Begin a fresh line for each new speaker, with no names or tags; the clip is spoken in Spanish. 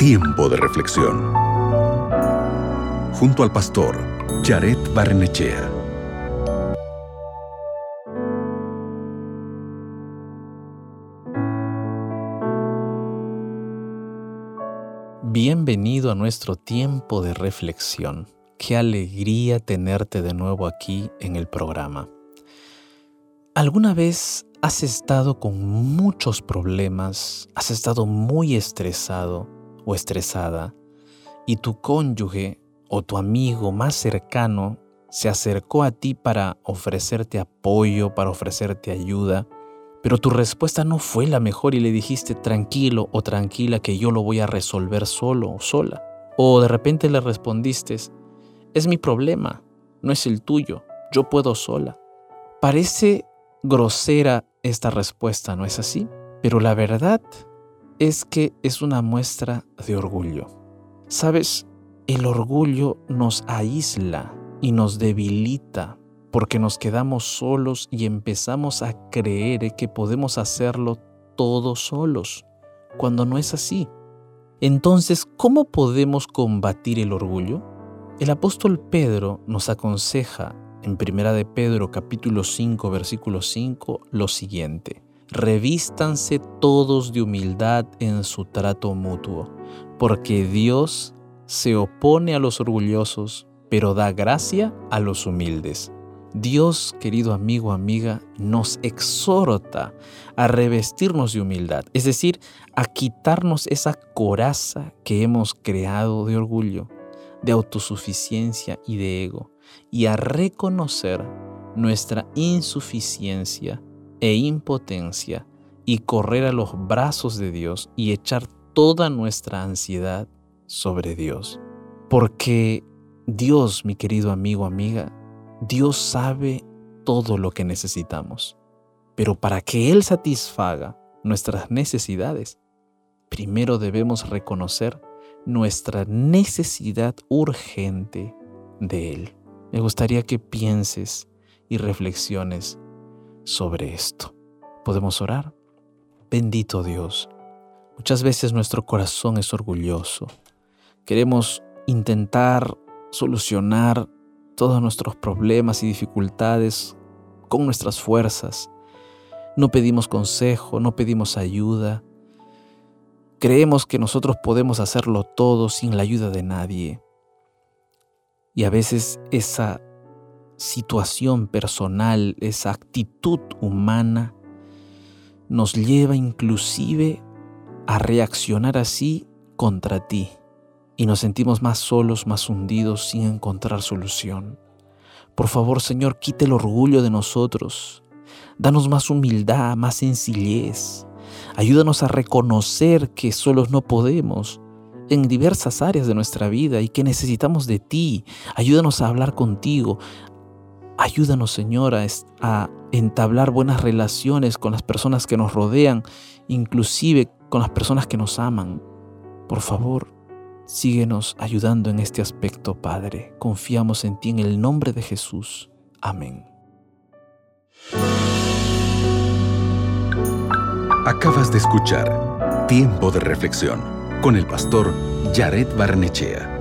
Tiempo de reflexión. Junto al pastor Jared Barrenechea.
Bienvenido a nuestro tiempo de reflexión. Qué alegría tenerte de nuevo aquí en el programa. ¿Alguna vez has estado con muchos problemas, has estado muy estresado o estresada y tu cónyuge o tu amigo más cercano se acercó a ti para ofrecerte apoyo, para ofrecerte ayuda, pero tu respuesta no fue la mejor y le dijiste tranquilo o tranquila que yo lo voy a resolver solo o sola? O de repente le respondiste, es mi problema, no es el tuyo, yo puedo sola. Parece grosera esta respuesta, ¿no es así? Pero la verdad es que es una muestra de orgullo. ¿Sabes? El orgullo nos aísla y nos debilita porque nos quedamos solos y empezamos a creer que podemos hacerlo todos solos, cuando no es así. Entonces, ¿cómo podemos combatir el orgullo? El apóstol Pedro nos aconseja en 1 de Pedro capítulo 5, versículo 5, lo siguiente: revístanse todos de humildad en su trato mutuo, porque Dios se opone a los orgullosos, pero da gracia a los humildes. Dios, querido amigo, amiga, nos exhorta a revestirnos de humildad, es decir, a quitarnos esa coraza que hemos creado de orgullo, de autosuficiencia y de ego, y a reconocer nuestra insuficiencia e impotencia y correr a los brazos de Dios y echar toda nuestra ansiedad sobre Dios. Porque Dios, mi querido amigo, amiga, Dios sabe todo lo que necesitamos, pero para que Él satisfaga nuestras necesidades, primero debemos reconocer nuestra necesidad urgente de Él. Me gustaría que pienses y reflexiones sobre esto. ¿Podemos orar? Bendito Dios, muchas veces nuestro corazón es orgulloso. Queremos intentar solucionar todos nuestros problemas y dificultades con nuestras fuerzas. No pedimos consejo, no pedimos ayuda. Creemos que nosotros podemos hacerlo todo sin la ayuda de nadie. Y a veces esa situación personal, esa actitud humana, nos lleva inclusive a reaccionar así contra ti. Y nos sentimos más solos, más hundidos, sin encontrar solución. Por favor, Señor, quita el orgullo de nosotros. Danos más humildad, más sencillez. Ayúdanos a reconocer que solos no podemos en diversas áreas de nuestra vida y que necesitamos de ti. Ayúdanos a hablar contigo. Ayúdanos, Señor, a entablar buenas relaciones con las personas que nos rodean, inclusive con las personas que nos aman. Por favor, síguenos ayudando en este aspecto, Padre. Confiamos en ti en el nombre de Jesús. Amén.
Acabas de escuchar Tiempo de reflexión con el pastor Jared Barrenechea.